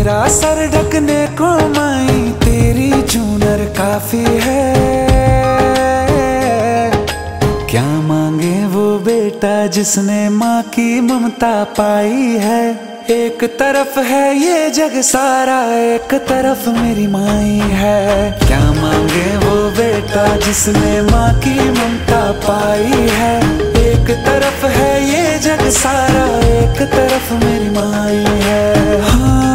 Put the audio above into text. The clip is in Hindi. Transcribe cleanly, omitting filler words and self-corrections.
तेरा सर ढकने को माई तेरी चूनर काफी है। क्या मांगे वो बेटा जिसने माँ की ममता पाई है। एक तरफ है ये जग सारा, एक तरफ मेरी माई है। क्या मांगे वो बेटा जिसने माँ की ममता पाई है। एक तरफ है ये जग सारा, एक तरफ